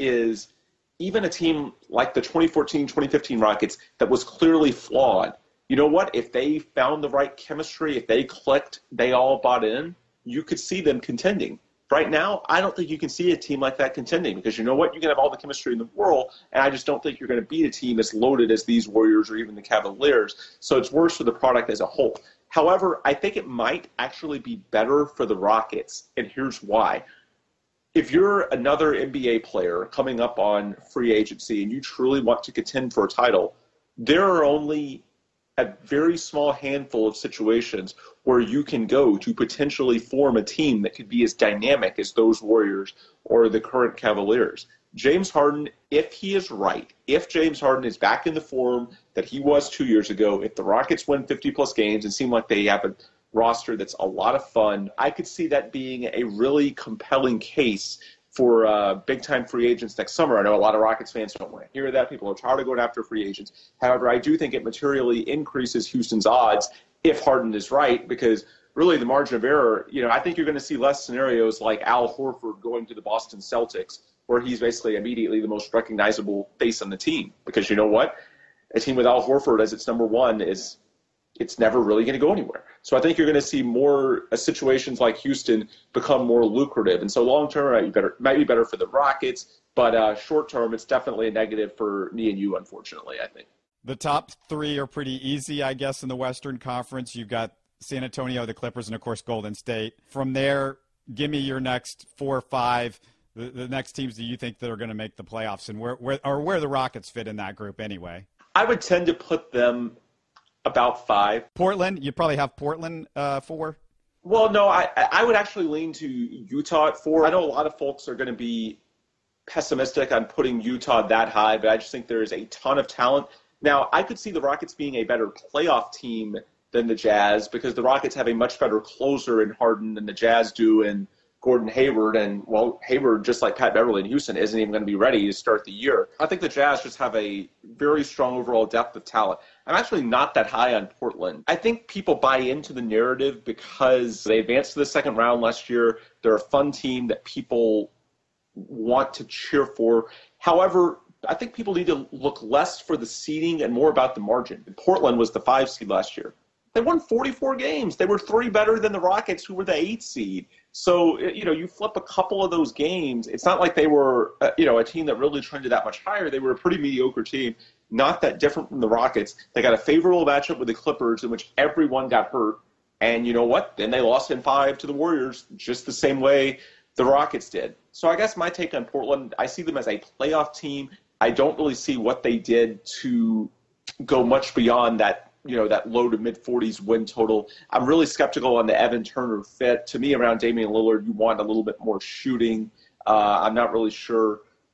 is even a team like the twenty fourteen twenty fifteen Rockets that was clearly flawed, you know what? If they found the right chemistry, if they clicked, they all bought in, you could see them contending. Right now, I don't think you can see a team like that contending because you know what? You can have all the chemistry in the world, and I just don't think you're going to beat a team as loaded as these Warriors or even the Cavaliers. So it's worse for the product as a whole. However, I think it might actually be better for the Rockets, and here's why. If you're another N B A player coming up on free agency and you truly want to contend for a title, there are only a very small handful of situations where you can go to potentially form a team that could be as dynamic as those Warriors or the current Cavaliers. James Harden, if he is right, if James Harden is back in the form that he was two years ago, if the Rockets win fifty-plus games and seem like they have a roster that's a lot of fun, I could see that being a really compelling case for uh, big-time free agents next summer. I know a lot of Rockets fans don't want to hear that. People are tired of going after free agents. However, I do think it materially increases Houston's odds if Harden is right because really the margin of error, you know, I think you're going to see less scenarios like Al Horford going to the Boston Celtics where he's basically immediately the most recognizable face on the team because you know what? A team with Al Horford as its number one is it's never really going to go anywhere. So I think you're going to see more uh, situations like Houston become more lucrative. And so long term, it might be better, might be better for the Rockets, but uh, short term, it's definitely a negative for me and you, unfortunately, I think. The top three are pretty easy, I guess, in the Western Conference. You've got San Antonio, the Clippers, and, of course, Golden State. From there, give me your next four or five, the, the next teams that you think that are going to make the playoffs and where, where or where the Rockets fit in that group anyway. I would tend to put them about five. Portland, you probably have Portland uh, four? Well, no, I, I would actually lean to Utah at four. I know a lot of folks are going to be pessimistic on putting Utah that high, but I just think there is a ton of talent. Now, I could see the Rockets being a better playoff team than the Jazz because the Rockets have a much better closer in Harden than the Jazz do in Gordon Hayward. And, well, Hayward, just like Pat Beverly in Houston, isn't even going to be ready to start the year. I think the Jazz just have a very strong overall depth of talent. I'm actually not that high on Portland. I think people buy into the narrative because they advanced to the second round last year. They're a fun team that people want to cheer for. However, I think people need to look less for the seeding and more about the margin. Portland was the five seed last year. They won forty-four games. They were three better than the Rockets, who were the eight seed. So, you know, you flip a couple of those games. It's not like they were, uh, you know, a team that really trended that much higher. They were a pretty mediocre team, not that different from the Rockets. They got a favorable matchup with the Clippers in which everyone got hurt. And you know what? Then they lost in five to the Warriors just the same way the Rockets did. So I guess my take on Portland, I see them as a playoff team. I don't really see what they did to go much beyond that, you know, that low to mid forties win total. I'm really skeptical on the Evan Turner fit. To me, around Damian Lillard, you want a little bit more shooting. Uh, I'm not really sure.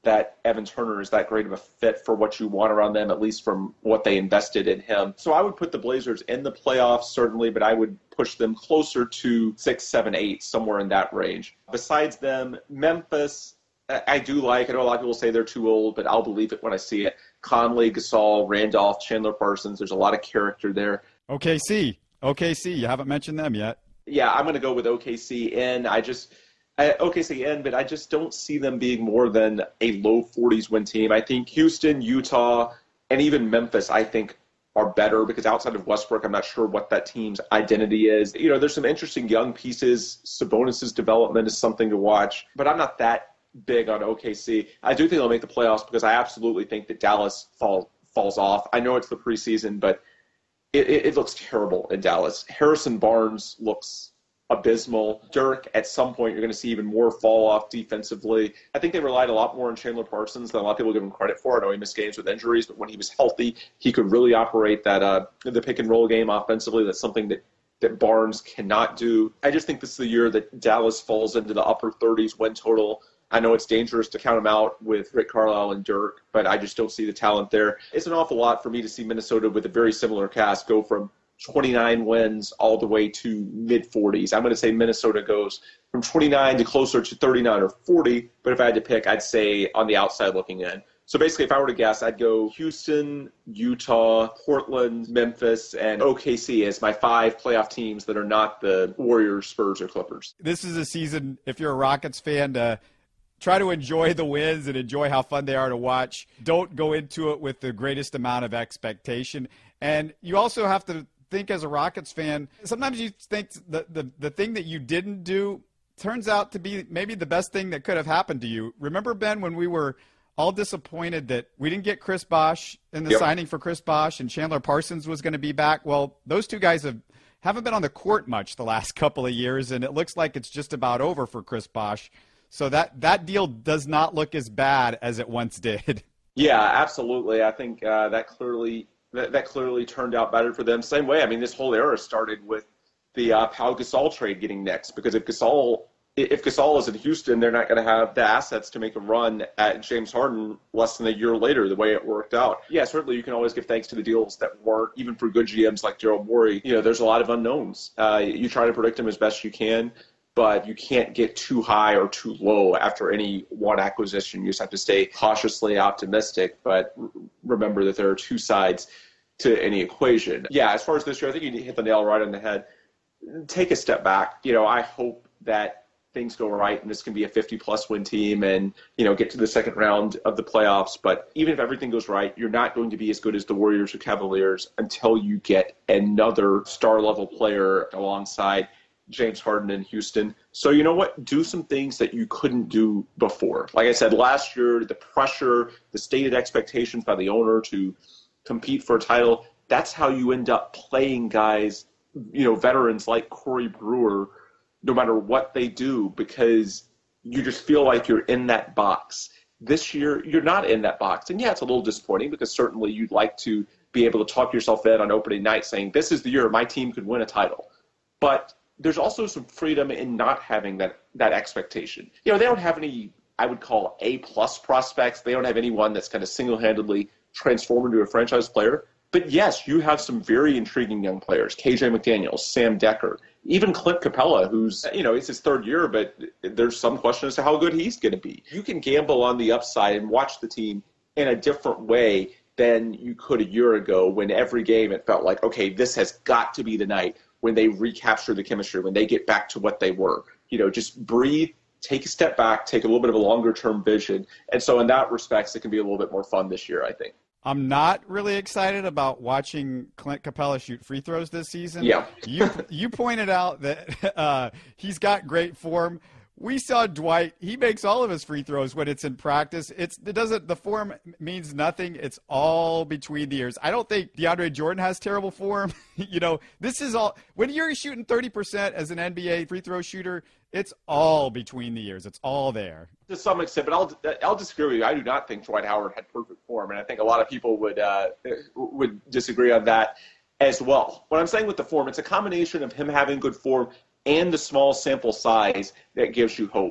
that Evan Turner is that great of a fit for what you want around them, at least from what they invested in him. So I would put the Blazers in the playoffs, certainly, but I would push them closer to six, seven, eight, somewhere in that range. Besides them, Memphis, I do like. I know a lot of people say they're too old, but I'll believe it when I see it. Conley, Gasol, Randolph, Chandler Parsons, there's a lot of character there. O K C. O K C, you haven't mentioned them yet. Yeah, I'm going to go with O K C in. I just – O K C in, but I just don't see them being more than a low forties win team. I think Houston, Utah, and even Memphis, I think, are better because outside of Westbrook, I'm not sure what that team's identity is. You know, there's some interesting young pieces. Sabonis's development is something to watch, but I'm not that big on O K C. I do think they'll make the playoffs because I absolutely think that Dallas fall, falls off. I know it's the preseason, but it, it, it looks terrible in Dallas. Harrison Barnes looks abysmal. Dirk, at some point, you're going to see even more fall off defensively. I think they relied a lot more on Chandler Parsons than a lot of people give him credit for. I know he missed games with injuries, but when he was healthy, he could really operate that uh, the pick and roll game offensively. That's something that, that Barnes cannot do. I just think this is the year that Dallas falls into the upper thirties win total. I know it's dangerous to count them out with Rick Carlisle and Dirk, but I just don't see the talent there. It's an awful lot for me to see Minnesota with a very similar cast go from twenty-nine wins all the way to mid-forties. I'm going to say Minnesota goes from twenty-nine to closer to thirty-nine or forty, but if I had to pick, I'd say on the outside looking in. So basically, if I were to guess, I'd go Houston, Utah, Portland, Memphis, and O K C as my five playoff teams that are not the Warriors, Spurs, or Clippers. This is a season, if you're a Rockets fan, to try to enjoy the wins and enjoy how fun they are to watch. Don't go into it with the greatest amount of expectation. And you also have to think as a Rockets fan, sometimes you think the, the, the thing that you didn't do turns out to be maybe the best thing that could have happened to you. Remember, Ben, when we were all disappointed that we didn't get Chris Bosh in the yep. signing for Chris Bosh and Chandler Parsons was going to be back? Well, those two guys have, haven't been on the court much the last couple of years, and it looks like it's just about over for Chris Bosh. So that, that deal does not look as bad as it once did. Yeah, absolutely. I think uh, that clearly that, that clearly turned out better for them. Same way, I mean, this whole era started with the uh, Pau Gasol trade getting next, because if Gasol if Gasol is in Houston, they're not going to have the assets to make a run at James Harden less than a year later, the way it worked out. Yeah, certainly you can always give thanks to the deals that weren't, even for good G Ms like Daryl Morey. You know, there's a lot of unknowns. Uh, you try to predict them as best you can, but you can't get too high or too low after any one acquisition. You just have to stay cautiously optimistic, but r- remember that there are two sides to any equation. Yeah, as far as this year, I think you hit the nail right on the head. Take a step back. You know, I hope that things go right and this can be a fifty-plus win team and, you know, get to the second round of the playoffs. But even if everything goes right, you're not going to be as good as the Warriors or Cavaliers until you get another star-level player alongside James Harden in Houston. So you know what? Do some things that you couldn't do before. Like I said, last year, the pressure, the stated expectations by the owner to compete for a title, that's how you end up playing guys, you know, veterans like Corey Brewer, no matter what they do, because you just feel like you're in that box. This year, you're not in that box. And yeah, it's a little disappointing because certainly you'd like to be able to talk yourself in on opening night saying, this is the year my team could win a title. But there's also some freedom in not having that, that expectation. You know, they don't have any, I would call A-plus prospects. They don't have anyone that's going to single-handedly transform into a franchise player. But yes, you have some very intriguing young players, K J McDaniels, Sam Decker, even Clint Capella, who's, you know, it's his third year, but there's some question as to how good he's going to be. You can gamble on the upside and watch the team in a different way than you could a year ago when every game it felt like, okay, this has got to be the night when they recapture the chemistry, when they get back to what they were. You know, just breathe, take a step back, take a little bit of a longer-term vision. And so in that respect, it can be a little bit more fun this year, I think. I'm not really excited about watching Clint Capella shoot free throws this season. Yeah. you you pointed out that uh, he's got great form. We saw Dwight. He makes all of his free throws when it's in practice. It's it doesn't the form means nothing. It's all between the ears. I don't think DeAndre Jordan has terrible form. You know, this is all when you're shooting thirty percent as an N B A free throw shooter. It's all between the ears. It's all there. To some extent, but I'll I'll disagree with you. I do not think Dwight Howard had perfect form, and I think a lot of people would uh, would disagree on that as well. What I'm saying with the form, it's a combination of him having good form and the small sample size that gives you hope.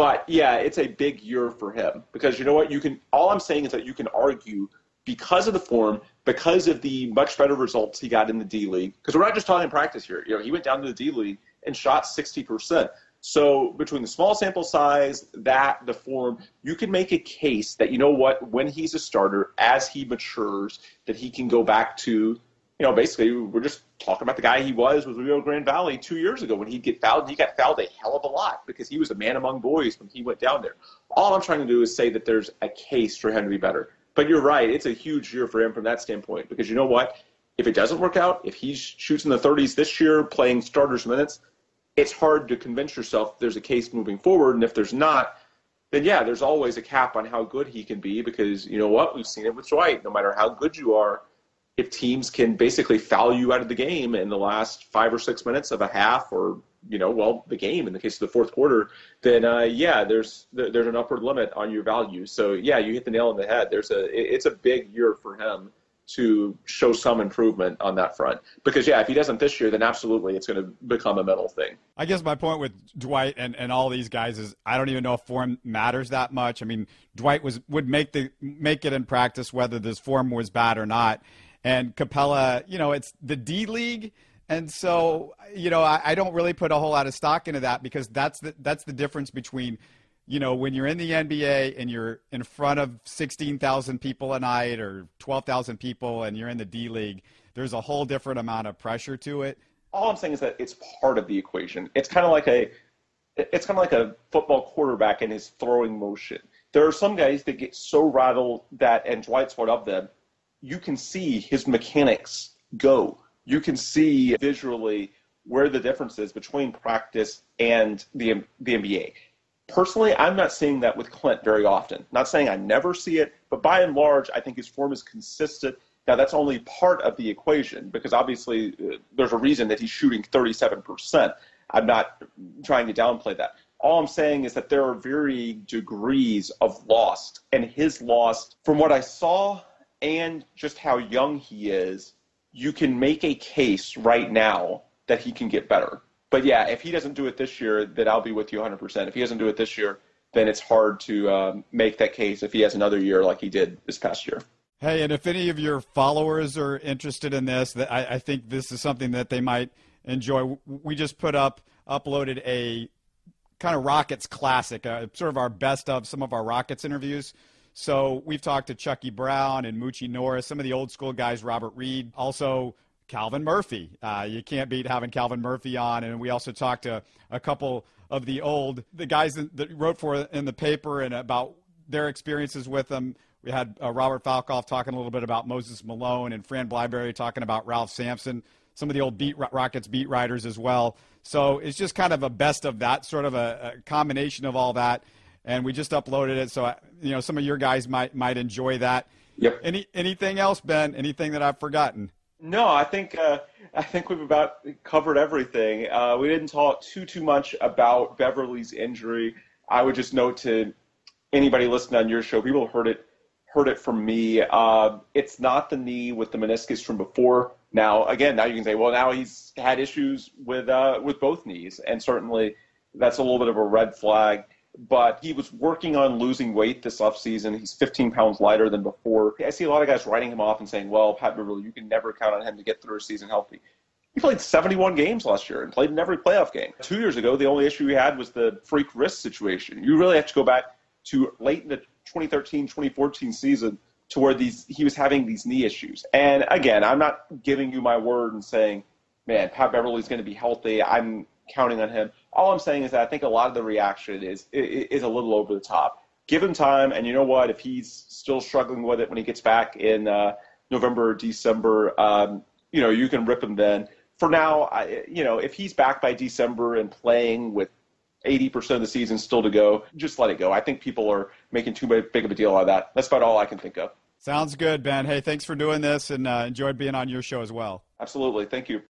But, yeah, it's a big year for him because you know what? You can. All I'm saying is that you can argue because of the form, because of the much better results he got in the D-League, because we're not just talking practice here. You know, he went down to the D-League and shot sixty percent. So between the small sample size, that, the form, you can make a case that, you know what, when he's a starter, as he matures, that he can go back to, you know, basically we're just talking about the guy he was with Rio Grande Valley two years ago when he'd get fouled. He got fouled a hell of a lot because he was a man among boys when he went down there. All I'm trying to do is say that there's a case for him to be better. But you're right, it's a huge year for him from that standpoint because you know what? If it doesn't work out, if he shoots in the thirties this year playing starters minutes, it's hard to convince yourself there's a case moving forward. And if there's not, then yeah, there's always a cap on how good he can be because you know what? We've seen it with Dwight. No matter how good you are, if teams can basically foul you out of the game in the last five or six minutes of a half or, you know, well, the game in the case of the fourth quarter, then uh, yeah, there's there's an upward limit on your value. So yeah, you hit the nail on the head. There's a it's a big year for him to show some improvement on that front. Because, yeah, if he doesn't this year, then absolutely it's going to become a mental thing. I guess my point with Dwight and, and all these guys is I don't even know if form matters that much. I mean, Dwight was would make the make it in practice whether this form was bad or not. And Capella, you know, it's the D-League. And so, you know, I, I don't really put a whole lot of stock into that because that's the, that's the difference between – you know, when you're in the N B A and you're in front of sixteen thousand people a night or twelve thousand people and you're in the D-League, there's a whole different amount of pressure to it. All I'm saying is that it's part of the equation. It's kind of like a it's kind of like a football quarterback in his throwing motion. There are some guys that get so rattled that, and Dwight's one of them, you can see his mechanics go. You can see visually where the difference is between practice and the the N B A. Personally, I'm not seeing that with Clint very often. Not saying I never see it, but by and large, I think his form is consistent. Now, that's only part of the equation because obviously uh, there's a reason that he's shooting thirty-seven percent. I'm not trying to downplay that. All I'm saying is that there are varying degrees of lost, and his lost, from what I saw and just how young he is, you can make a case right now that he can get better. But, yeah, if he doesn't do it this year, then I'll be with you one hundred percent. If he doesn't do it this year, then it's hard to um, make that case if he has another year like he did this past year. Hey, and if any of your followers are interested in this, that I, I think this is something that they might enjoy. We just put up, uploaded a kind of Rockets classic, uh, sort of our best of some of our Rockets interviews. So we've talked to Chucky Brown and Moochie Norris, some of the old school guys, Robert Reed, also Calvin Murphy. Uh, you can't beat having Calvin Murphy on. And we also talked to a couple of the old, the guys that, that wrote for in the paper and about their experiences with them. We had uh, Robert Falkoff talking a little bit about Moses Malone and Fran Blyberry talking about Ralph Sampson, some of the old beat Rockets beat writers as well. So it's just kind of a best of that, sort of a, a combination of all that. And we just uploaded it. So, you know, some of your guys might, might enjoy that. Yep. Any, anything else, Ben? Anything that I've forgotten? No, I think uh, I think we've about covered everything. Uh, we didn't talk too too much about Beverly's injury. I would just note to anybody listening on your show, people heard it heard it from me. Uh, it's not the knee with the meniscus from before. Now, again, now you can say, well, now he's had issues with uh, with both knees, and certainly that's a little bit of a red flag. But he was working on losing weight this offseason. He's fifteen pounds lighter than before. I see a lot of guys writing him off and saying, well, Pat Beverly, you can never count on him to get through a season healthy. He played seventy-one games last year and played in every playoff game. Two years ago, the only issue he had was the freak wrist situation. You really have to go back to late in the twenty thirteen twenty fourteen season to where these he was having these knee issues. And, again, I'm not giving you my word and saying, man, Pat Beverly's going to be healthy. I'm counting on him. All I'm saying is that I think a lot of the reaction is is a little over the top. Give him time, and you know what? If he's still struggling with it when he gets back in uh, November or December, um, you know, you can rip him then. For now, I, you know, if he's back by December and playing with eighty percent of the season still to go, just let it go. I think people are making too big of a deal out of that. That's about all I can think of. Sounds good, Ben. Hey, thanks for doing this, and uh, enjoyed being on your show as well. Absolutely. Thank you.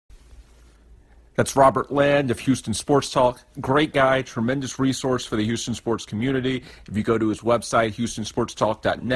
That's Robert Land of Houston Sports Talk. Great guy, tremendous resource for the Houston sports community. If you go to his website, houston sports talk dot net,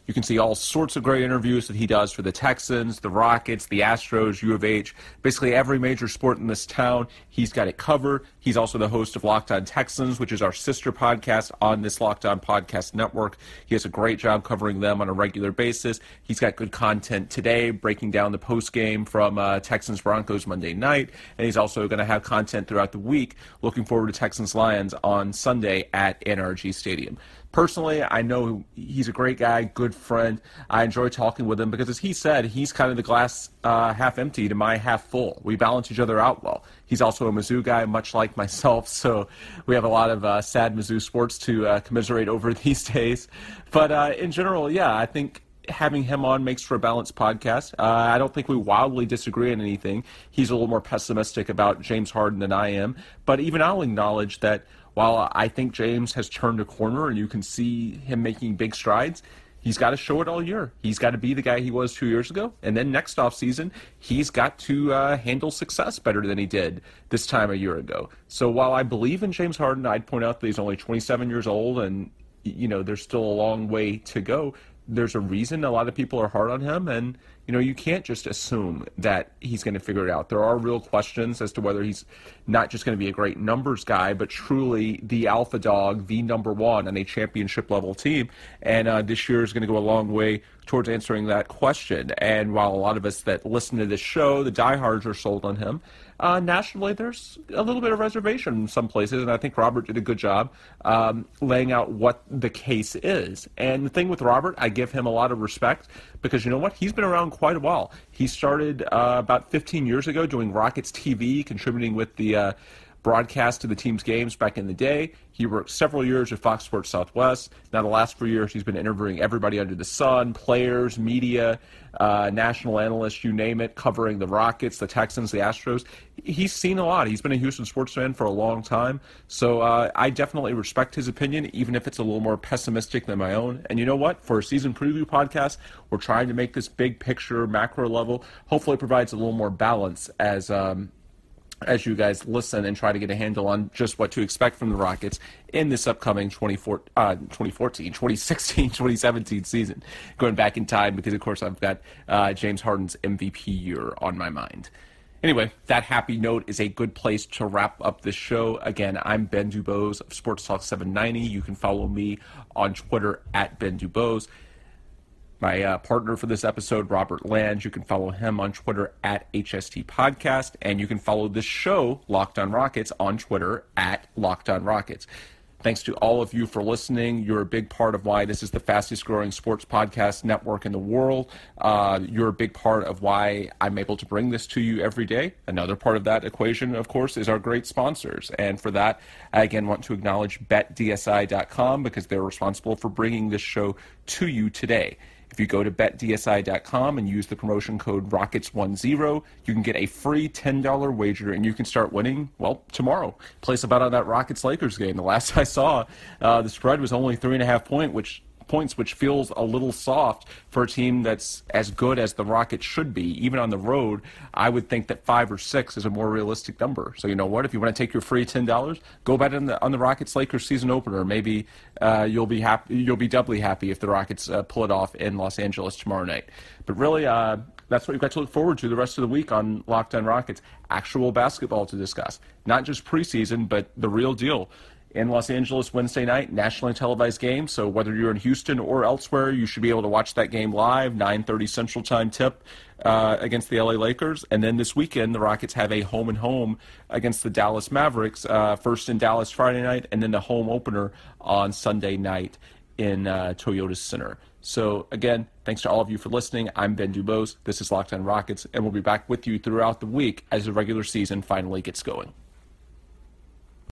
You can see all sorts of great interviews that he does for the Texans, the Rockets, the Astros, U of H, basically every major sport in this town. He's got it covered. He's also the host of Locked On Texans, which is our sister podcast on this Locked On Podcast Network. He has a great job covering them on a regular basis. He's got good content today, breaking down the postgame from uh, Texans-Broncos Monday night, and he's also going to have content throughout the week. Looking forward to Texans-Lions on Sunday at N R G Stadium. Personally, I know he's a great guy, good friend. I enjoy talking with him because, as he said, he's kind of the glass uh, half empty to my half full. We balance each other out well. He's also a Mizzou guy, much like myself, so we have a lot of uh, sad Mizzou sports to uh, commiserate over these days. But uh, in general, yeah, I think having him on makes for a balanced podcast. Uh, I don't think we wildly disagree on anything. He's a little more pessimistic about James Harden than I am, but even I'll acknowledge that while I think James has turned a corner and you can see him making big strides, he's got to show it all year. He's got to be the guy he was two years ago. And then next offseason, he's got to uh, handle success better than he did this time a year ago. So while I believe in James Harden, I'd point out that he's only twenty-seven years old and, you know, there's still a long way to go. There's a reason a lot of people are hard on him, and, you know, you can't just assume that he's going to figure it out. There are real questions as to whether he's not just going to be a great numbers guy, but truly the alpha dog, the number one on a championship-level team, and uh, this year is going to go a long way towards answering that question. And while a lot of us that listen to this show, the diehards, are sold on him, uh, nationally there's a little bit of reservation in some places, and I think Robert did a good job um, laying out what the case is. And the thing with Robert, I give him a lot of respect because, you know what, he's been around quite a while. He started uh, about fifteen years ago doing Rockets T V, contributing with the uh, broadcast to the team's games back in the day. He worked several years at Fox Sports Southwest. Now the last few years he's been interviewing everybody under the sun, players, media, uh, national analysts, you name it, covering the Rockets, the Texans, the Astros. He's seen a lot. He's been a Houston sports fan for a long time. So uh, I definitely respect his opinion, even if it's a little more pessimistic than my own. And you know what? For a season preview podcast, we're trying to make this big picture, macro level. Hopefully it provides a little more balance as um, as you guys listen and try to get a handle on just what to expect from the Rockets in this upcoming twenty fourteen, twenty sixteen, twenty seventeen season. Going back in time because, of course, I've got uh, James Harden's M V P year on my mind. Anyway, that happy note is a good place to wrap up this show. Again, I'm Ben Dubose of Sports Talk seven ninety. You can follow me on Twitter at Ben Dubose. My uh, partner for this episode, Robert Land, you can follow him on Twitter at H S T Podcast, and you can follow this show, Locked On Rockets, on Twitter at Locked On Rockets. Thanks to all of you for listening. You're a big part of why this is the fastest growing sports podcast network in the world. Uh, you're a big part of why I'm able to bring this to you every day. Another part of that equation, of course, is our great sponsors. And for that, I again want to acknowledge bet D S I dot com because they're responsible for bringing this show to you today. If you go to bet D S I dot com and use the promotion code Rockets ten, you can get a free ten dollars wager, and you can start winning, well, tomorrow. Place a bet on that Rockets-Lakers game. The last I saw, uh, the spread was only three and a half point, which points, which feels a little soft for a team that's as good as the Rockets should be. Even on the road, I would think that five or six is a more realistic number. So you know what? If you want to take your free ten dollars, go bet on the on the Rockets-Lakers season opener. Maybe uh, you'll be happy. You'll be doubly happy if the Rockets uh, pull it off in Los Angeles tomorrow night. But really, uh, that's what you've got to look forward to the rest of the week on Locked On Rockets. Actual basketball to discuss, not just preseason, but the real deal. In Los Angeles Wednesday night, nationally televised game. So whether you're in Houston or elsewhere, you should be able to watch that game live, nine thirty Central Time tip uh, against the L A Lakers. And then this weekend, the Rockets have a home-and-home against the Dallas Mavericks, uh, first in Dallas Friday night, and then the home opener on Sunday night in uh, Toyota Center. So, again, thanks to all of you for listening. I'm Ben Dubose. This is Locked On Rockets, and we'll be back with you throughout the week as the regular season finally gets going.